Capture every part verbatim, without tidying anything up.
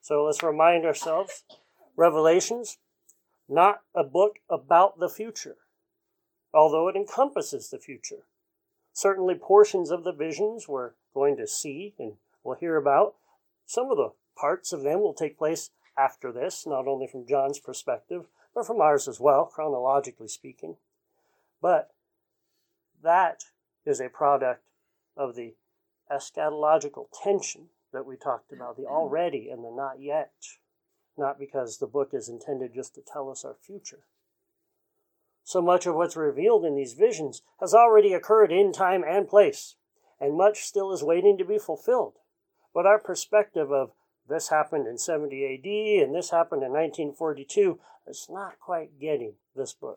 So let's remind ourselves, Revelation's not a book about the future, although it encompasses the future. Certainly portions of the visions we're going to see and we'll hear about. Some of the parts of them will take place after this, not only from John's perspective, but from ours as well, chronologically speaking. But that is a product of the eschatological tension that we talked about, the already and the not yet, not because the book is intended just to tell us our future. So much of what's revealed in these visions has already occurred in time and place, and much still is waiting to be fulfilled. But our perspective of this happened in seventy A D and this happened in nineteen forty-two is not quite getting this book.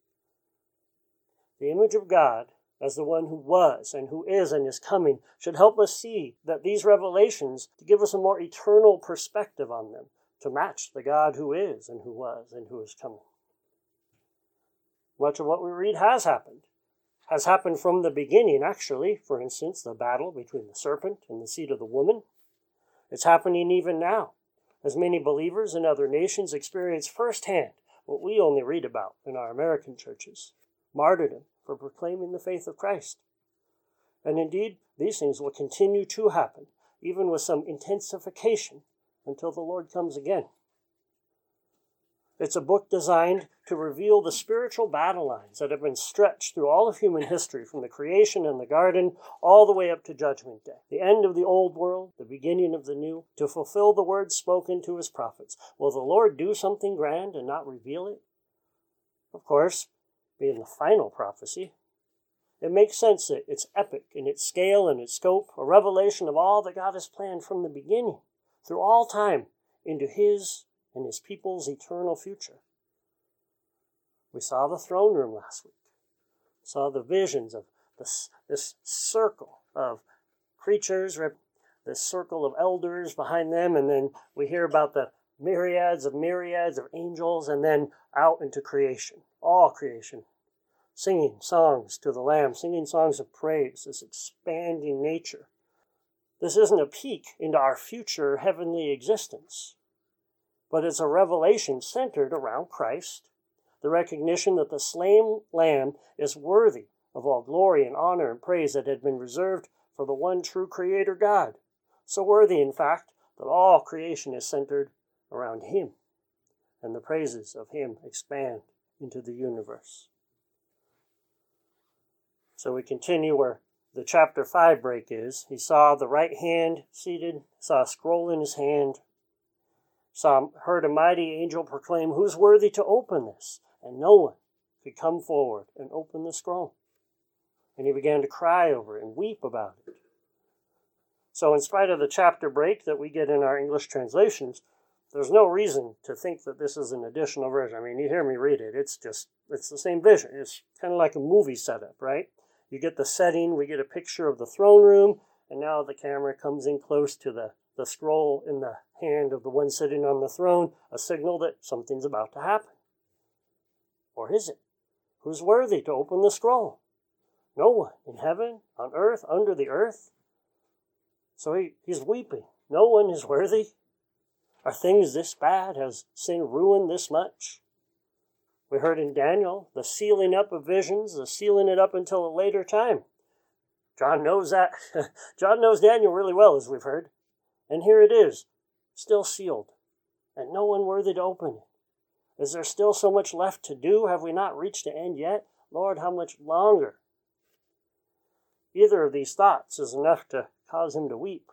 The image of God as the one who was and who is and is coming should help us see that these revelations to give us a more eternal perspective on them, to match the God who is and who was and who is coming. Much of what we read has happened. Has happened from the beginning, actually. For instance, the battle between the serpent and the seed of the woman. It's happening even now, as many believers in other nations experience firsthand what we only read about in our American churches, martyrdom for proclaiming the faith of Christ. And indeed, these things will continue to happen, even with some intensification, until the Lord comes again. It's a book designed to reveal the spiritual battle lines that have been stretched through all of human history, from the creation and the garden all the way up to Judgment Day. The end of the old world, the beginning of the new, to fulfill the words spoken to his prophets. Will the Lord do something grand and not reveal it? Of course, being the final prophecy, it makes sense that it's epic in its scale and its scope, a revelation of all that God has planned from the beginning, through all time, into his and his people's eternal future. We saw the throne room last week. Saw the visions of this, this circle of creatures, this circle of elders behind them, and then we hear about the myriads of myriads of angels, and then out into creation, all creation, singing songs to the Lamb, singing songs of praise, this expanding nature. This isn't a peek into our future heavenly existence, but it's a revelation centered around Christ, the recognition that the slain Lamb is worthy of all glory and honor and praise that had been reserved for the one true Creator God. So worthy, in fact, that all creation is centered around him, and the praises of him expand into the universe. So we continue where the chapter five break is. He saw the right hand seated, saw a scroll in his hand, saw, heard a mighty angel proclaim, "Who's worthy to open this?" And no one could come forward and open the scroll. And he began to cry over it and weep about it. So in spite of the chapter break that we get in our English translations, there's no reason to think that this is an additional version. I mean, you hear me read it. It's just, it's the same vision. It's kind of like a movie setup, right? You get the setting, we get a picture of the throne room, and now the camera comes in close to the, the scroll in the hand of the one sitting on the throne, a signal that something's about to happen. Or is it? Who's worthy to open the scroll? No one in heaven, on earth, under the earth. So he, he's weeping. No one is worthy. Are things this bad? Has sin ruined this much? We heard in Daniel the sealing up of visions, the sealing it up until a later time. John knows that. John knows Daniel really well, as we've heard. And here it is, still sealed, and no one worthy to open it. Is there still so much left to do? Have we not reached the end yet? Lord, how much longer? Either of these thoughts is enough to cause him to weep.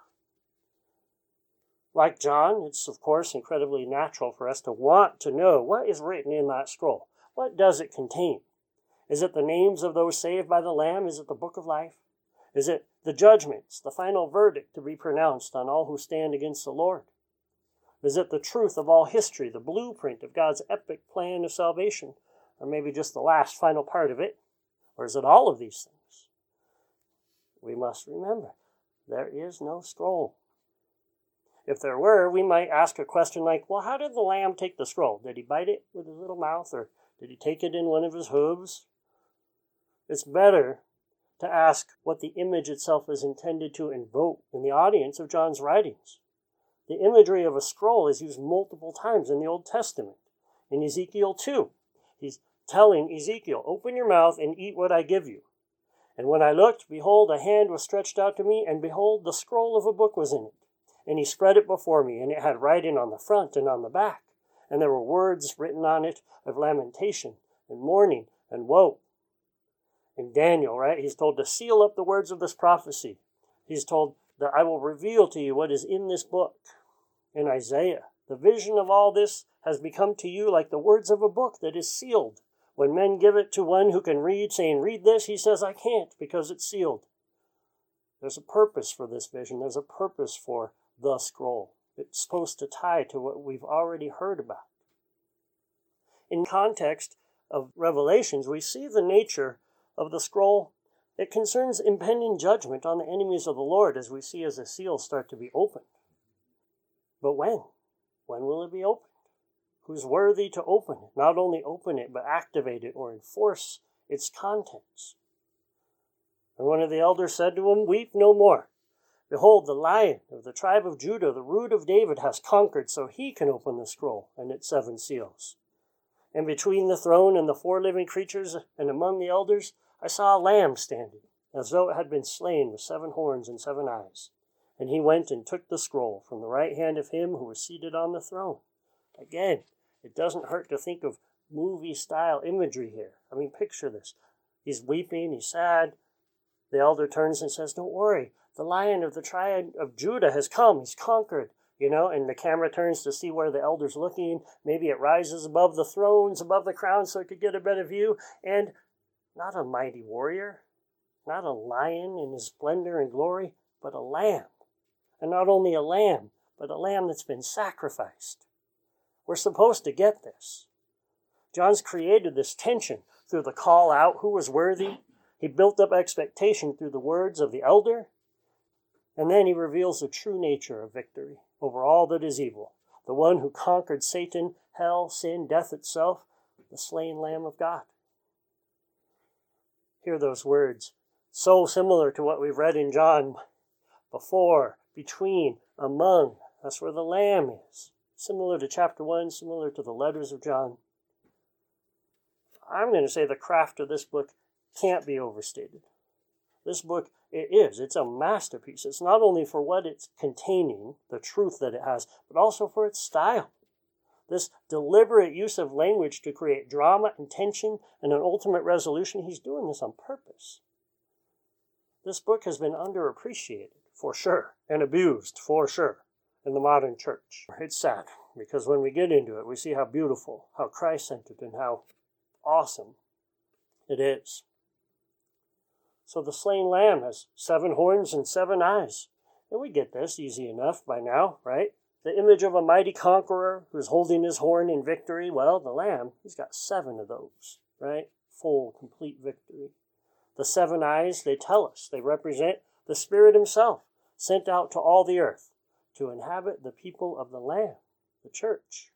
Like John, it's of course incredibly natural for us to want to know what is written in that scroll. What does it contain? Is it the names of those saved by the Lamb? Is it the book of life? Is it the judgments, the final verdict to be pronounced on all who stand against the Lord? Is it the truth of all history, the blueprint of God's epic plan of salvation? Or maybe just the last final part of it? Or is it all of these things? We must remember, there is no scroll. If there were, we might ask a question like, well, how did the Lamb take the scroll? Did he bite it with his little mouth, or did he take it in one of his hooves? It's better to ask what the image itself is intended to invoke in the audience of John's writings. The imagery of a scroll is used multiple times in the Old Testament. In Ezekiel two, he's telling Ezekiel, open your mouth and eat what I give you. And when I looked, behold, a hand was stretched out to me, and behold, the scroll of a book was in it. And he spread it before me, and it had writing on the front and on the back. And there were words written on it of lamentation and mourning and woe. In Daniel, right, he's told to seal up the words of this prophecy. He's told that I will reveal to you what is in this book. In Isaiah, the vision of all this has become to you like the words of a book that is sealed. When men give it to one who can read, saying, read this, he says, I can't because it's sealed. There's a purpose for this vision. There's a purpose for the scroll. It's supposed to tie to what we've already heard about. In context of Revelations, we see the nature of the scroll. It concerns impending judgment on the enemies of the Lord, as we see as the seals start to be opened. But when? When will it be opened? Who's worthy to open it? Not only open it, but activate it or enforce its contents. And one of the elders said to him, weep no more. Behold, the Lion of the tribe of Judah, the root of David, has conquered, so he can open the scroll and its seven seals. And between the throne and the four living creatures and among the elders, I saw a lamb standing, as though it had been slain with seven horns and seven eyes. And he went and took the scroll from the right hand of him who was seated on the throne. Again, it doesn't hurt to think of movie-style imagery here. I mean, picture this. He's weeping, he's sad. The elder turns and says, don't worry, the Lion of the tribe of Judah has come, he's conquered. You know, and the camera turns to see where the elder's looking. Maybe it rises above the thrones, above the crown, so it could get a better view. And not a mighty warrior, not a lion in his splendor and glory, but a lamb. And not only a lamb, but a lamb that's been sacrificed. We're supposed to get this. John's created this tension through the call out, who was worthy. He built up expectation through the words of the elder. And then he reveals the true nature of victory over all that is evil. The one who conquered Satan, hell, sin, death itself, the slain Lamb of God. Hear those words, so similar to what we've read in John before, between, among. That's where the Lamb is. Similar to chapter one, similar to the letters of John. I'm going to say the craft of this book can't be overstated. This book, it is. It's a masterpiece. It's not only for what it's containing, the truth that it has, but also for its style. This deliberate use of language to create drama and tension and an ultimate resolution, he's doing this on purpose. This book has been underappreciated, for sure, and abused, for sure, in the modern church. It's sad, because when we get into it, we see how beautiful, how Christ-centered, and how awesome it is. So the slain lamb has seven horns and seven eyes. And we get this easy enough by now, right? The image of a mighty conqueror who's holding his horn in victory. Well, the lamb, he's got seven of those, right? Full, complete victory. The seven eyes, they tell us, they represent the Spirit himself, sent out to all the earth to inhabit the people of the Lamb, the church.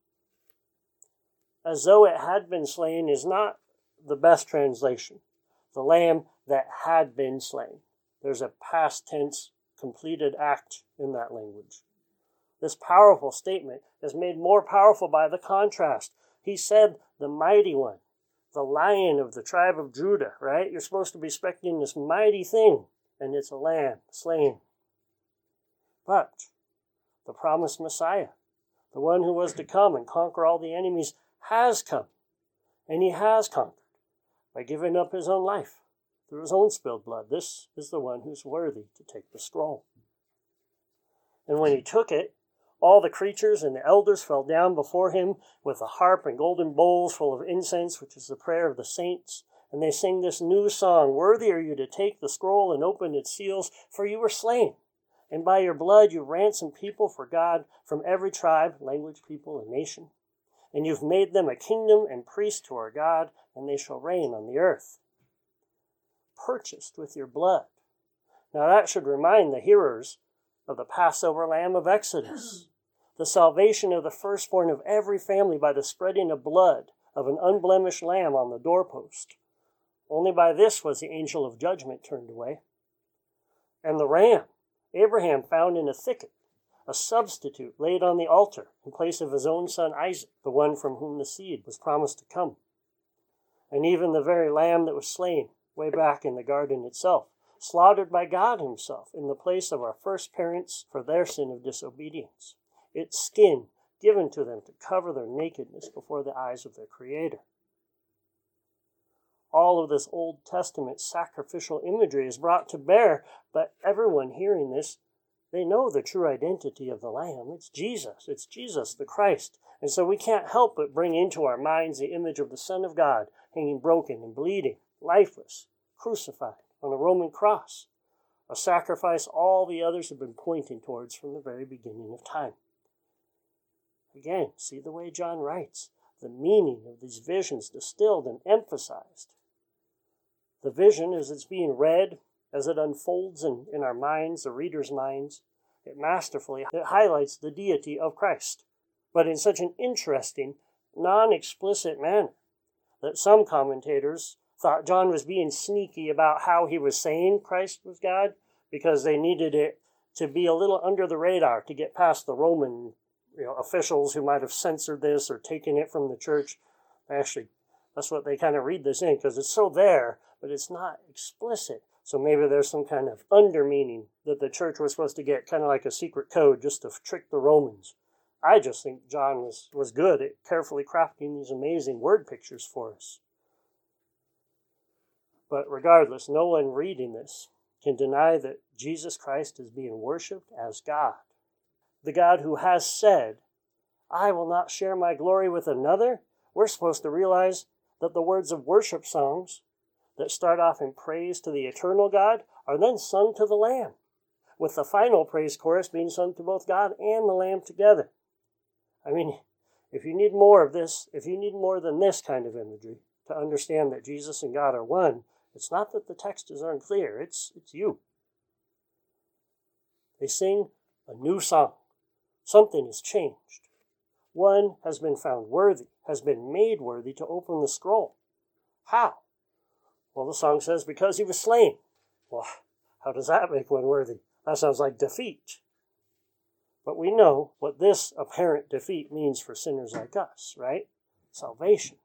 As though it had been slain is not the best translation. The Lamb that had been slain. There's a past tense completed act in that language. This powerful statement is made more powerful by the contrast. He said, the mighty one, the Lion of the tribe of Judah, right? You're supposed to be expecting this mighty thing, and it's a lamb slain. But the promised Messiah, the one who was to come and conquer all the enemies, has come, and he has conquered by giving up his own life through his own spilled blood. This is the one who's worthy to take the scroll. And when he took it, all the creatures and the elders fell down before him with a harp and golden bowls full of incense, which is the prayer of the saints. And they sing this new song, worthy are you to take the scroll and open its seals, for you were slain. And by your blood you ransomed people for God from every tribe, language, people, and nation. And you've made them a kingdom and priests to our God, and they shall reign on the earth. Purchased with your blood. Now that should remind the hearers of the Passover Lamb of Exodus, the salvation of the firstborn of every family by the spreading of blood of an unblemished lamb on the doorpost. Only by this was the angel of judgment turned away. And the ram, Abraham found in a thicket, a substitute laid on the altar in place of his own son Isaac, the one from whom the seed was promised to come. And even the very lamb that was slain way back in the garden itself, slaughtered by God himself in the place of our first parents for their sin of disobedience. Its skin given to them to cover their nakedness before the eyes of their Creator. All of this Old Testament sacrificial imagery is brought to bear, but everyone hearing this, they know the true identity of the Lamb. It's Jesus. It's Jesus, the Christ. And so we can't help but bring into our minds the image of the Son of God hanging broken and bleeding, lifeless, crucified on a Roman cross, a sacrifice all the others have been pointing towards from the very beginning of time. Again, see the way John writes, the meaning of these visions distilled and emphasized. The vision, as it's being read, as it unfolds in, in our minds, the reader's minds, it masterfully it highlights the deity of Christ, but in such an interesting, non-explicit manner that some commentators thought John was being sneaky about how he was saying Christ was God because they needed it to be a little under the radar to get past the Roman you know, officials who might have censored this or taken it from the church. Actually, that's what they kind of read this in because it's so there, but it's not explicit. So maybe there's some kind of under meaning that the church was supposed to get, kind of like a secret code just to trick the Romans. I just think John was, was good at carefully crafting these amazing word pictures for us. But regardless, no one reading this can deny that Jesus Christ is being worshipped as God. The God who has said, I will not share my glory with another. We're supposed to realize that the words of worship songs that start off in praise to the eternal God are then sung to the Lamb, with the final praise chorus being sung to both God and the Lamb together. I mean, if you need more of this, if you need more than this kind of imagery to understand that Jesus and God are one, it's not that the text is unclear, it's, it's you. They sing a new song. Something has changed. One has been found worthy, has been made worthy to open the scroll. How? Well, the song says, because he was slain. Well, how does that make one worthy? That sounds like defeat. But we know what this apparent defeat means for sinners like us, right? Salvation.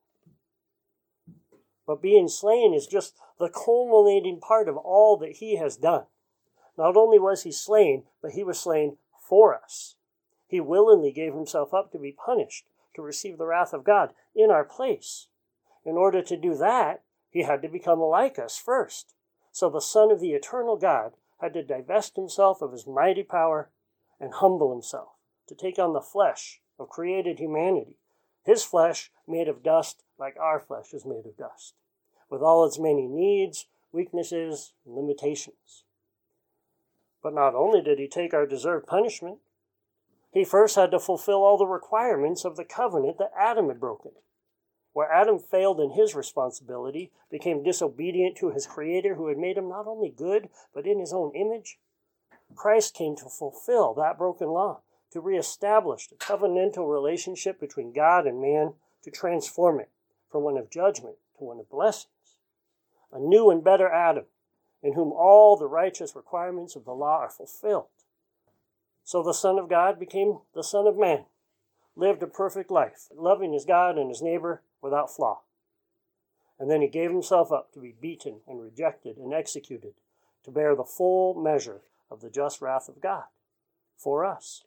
But being slain is just the culminating part of all that he has done. Not only was he slain, but he was slain for us. He willingly gave himself up to be punished, to receive the wrath of God in our place. In order to do that, he had to become like us first. So the Son of the eternal God had to divest himself of his mighty power and humble himself to take on the flesh of created humanity. His flesh made of dust like our flesh is made of dust, with all its many needs, weaknesses, and limitations. But not only did he take our deserved punishment, he first had to fulfill all the requirements of the covenant that Adam had broken. Where Adam failed in his responsibility, became disobedient to his Creator who had made him not only good, but in his own image, Christ came to fulfill that broken law, to reestablish the covenantal relationship between God and man, to transform it from one of judgment to one of blessings. A new and better Adam, in whom all the righteous requirements of the law are fulfilled. So the Son of God became the Son of Man, lived a perfect life, loving his God and his neighbor without flaw. And then he gave himself up to be beaten and rejected and executed, to bear the full measure of the just wrath of God for us.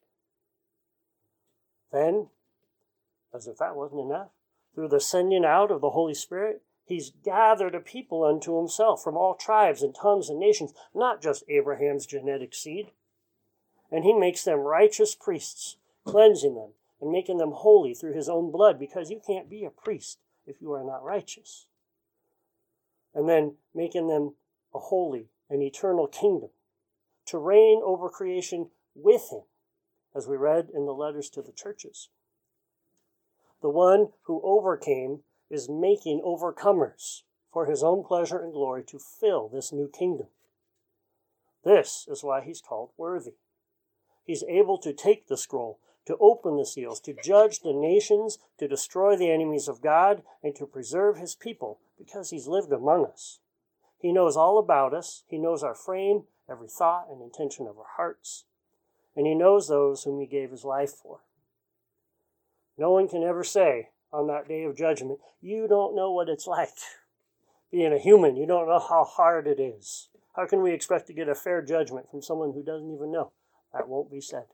Then, as if that wasn't enough, through the sending out of the Holy Spirit, he's gathered a people unto himself from all tribes and tongues and nations, not just Abraham's genetic seed. And he makes them righteous priests, cleansing them and making them holy through his own blood, because you can't be a priest if you are not righteous. And then making them a holy and eternal kingdom, to reign over creation with him, as we read in the letters to the churches. The one who overcame is making overcomers for his own pleasure and glory to fill this new kingdom. This is why he's called worthy. He's able to take the scroll, to open the seals, to judge the nations, to destroy the enemies of God, and to preserve his people, because he's lived among us. He knows all about us. He knows our frame, every thought and intention of our hearts. and he knows those whom he gave his life for. No one can ever say on that day of judgment, you don't know what it's like being a human. You don't know how hard it is. How can we expect to get a fair judgment from someone who doesn't even know? That won't be said.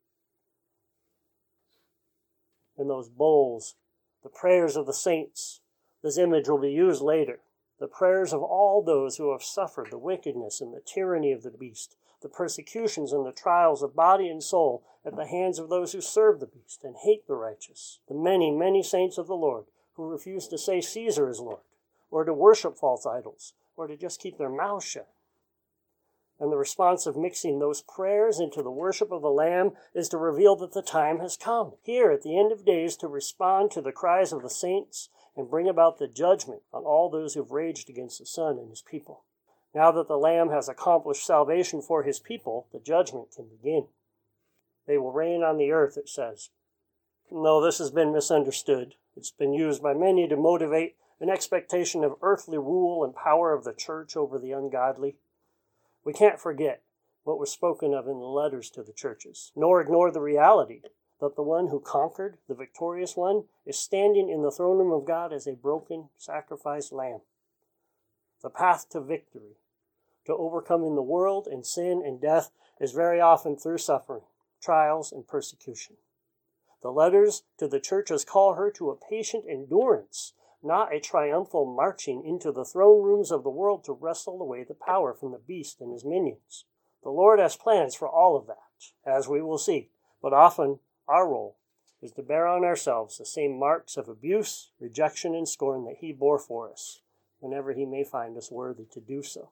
In those bowls, the prayers of the saints, this image will be used later. The prayers of all those who have suffered the wickedness and the tyranny of the beast, the persecutions and the trials of body and soul at the hands of those who serve the beast and hate the righteous, the many, many saints of the Lord who refuse to say Caesar is Lord, or to worship false idols, or to just keep their mouths shut. And the response of mixing those prayers into the worship of the Lamb is to reveal that the time has come, here at the end of days, to respond to the cries of the saints and bring about the judgment on all those who have raged against the Son and his people. Now that the Lamb has accomplished salvation for his people, the judgment can begin. They will reign on the earth, it says. No, this has been misunderstood. It's been used by many to motivate an expectation of earthly rule and power of the church over the ungodly. We can't forget what was spoken of in the letters to the churches, nor ignore the reality that the one who conquered, the victorious one, is standing in the throne room of God as a broken, sacrificed lamb. The path to victory, to overcoming the world and sin and death, is very often through suffering, trials, and persecution. The letters to the churches call her to a patient endurance, not a triumphal marching into the throne rooms of the world to wrestle away the power from the beast and his minions. The Lord has plans for all of that, as we will see, but often our role is to bear on ourselves the same marks of abuse, rejection, and scorn that he bore for us, whenever he may find us worthy to do so.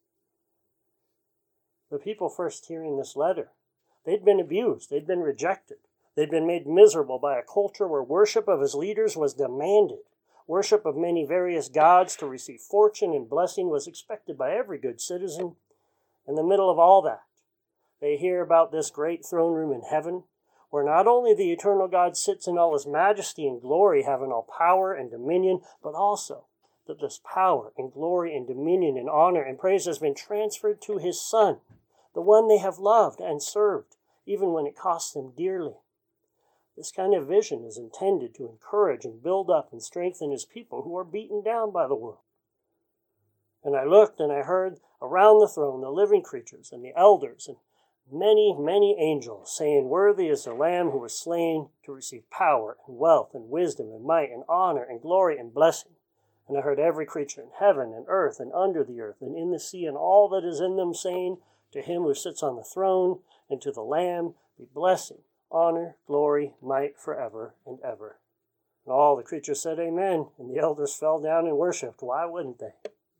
The people first hearing this letter, they'd been abused, they'd been rejected, they'd been made miserable by a culture where worship of his leaders was demanded. Worship of many various gods to receive fortune and blessing was expected by every good citizen. In the middle of all that, they hear about this great throne room in heaven, where not only the eternal God sits in all his majesty and glory, having all power and dominion, but also that this power and glory and dominion and honor and praise has been transferred to his Son, the one they have loved and served, even when it cost them dearly. This kind of vision is intended to encourage and build up and strengthen his people who are beaten down by the world. And I looked and I heard around the throne the living creatures and the elders and many, many angels saying, worthy is the Lamb who was slain to receive power and wealth and wisdom and might and honor and glory and blessing. And I heard every creature in heaven and earth and under the earth and in the sea and all that is in them saying, to him who sits on the throne and to the Lamb be blessing, honor, glory, might forever and ever. And all the creatures said amen, and the elders fell down and worshipped. Why wouldn't they?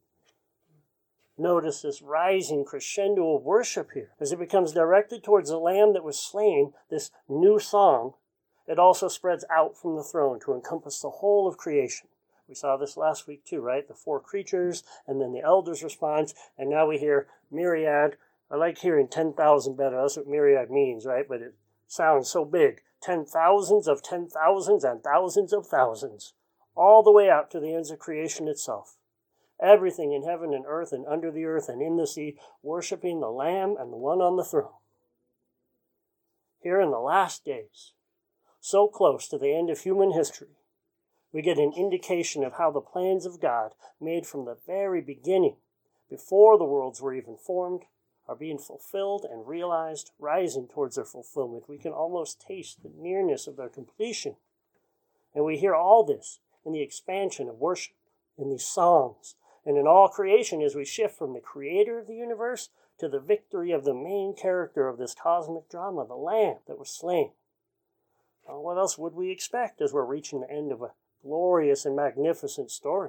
Notice this rising crescendo of worship here. As it becomes directed towards the Lamb that was slain, this new song, it also spreads out from the throne to encompass the whole of creation. We saw this last week too, right? The four creatures, and then the elders' response, and now we hear myriad. I like hearing ten thousand better. That's what myriad means, right? But it sounds so big. Ten thousands of ten thousands and thousands of thousands, all the way out to the ends of creation itself. Everything in heaven and earth and under the earth and in the sea, worshiping the Lamb and the one on the throne. Here in the last days, so close to the end of human history, we get an indication of how the plans of God, made from the very beginning, before the worlds were even formed, are being fulfilled and realized, rising towards their fulfillment. We can almost taste the nearness of their completion. And we hear all this in the expansion of worship, in these songs, and in all creation as we shift from the creator of the universe to the victory of the main character of this cosmic drama, the Lamb that was slain. Now, what else would we expect as we're reaching the end of a glorious and magnificent story?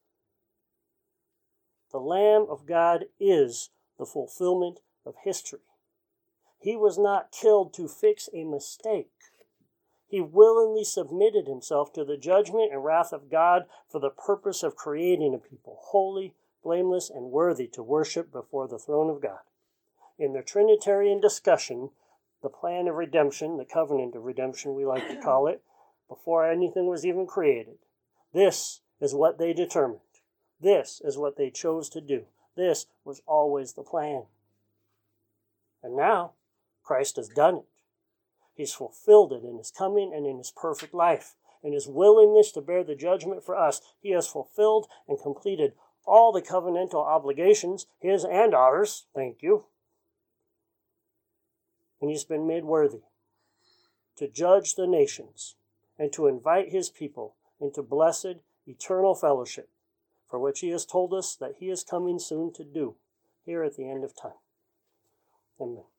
The Lamb of God is the fulfillment of history. He was not killed to fix a mistake. He willingly submitted himself to the judgment and wrath of God for the purpose of creating a people holy, blameless, and worthy to worship before the throne of God. In the Trinitarian discussion, the plan of redemption, the covenant of redemption we like to call it, before anything was even created, this is what they determined. This is what they chose to do. This was always the plan. And now, Christ has done it. He's fulfilled it in his coming and in his perfect life. In his willingness to bear the judgment for us, he has fulfilled and completed all the covenantal obligations, his and ours, thank you. And he's been made worthy to judge the nations and to invite his people into blessed, eternal fellowship, for which he has told us that he is coming soon to do, here at the end of time. Amen.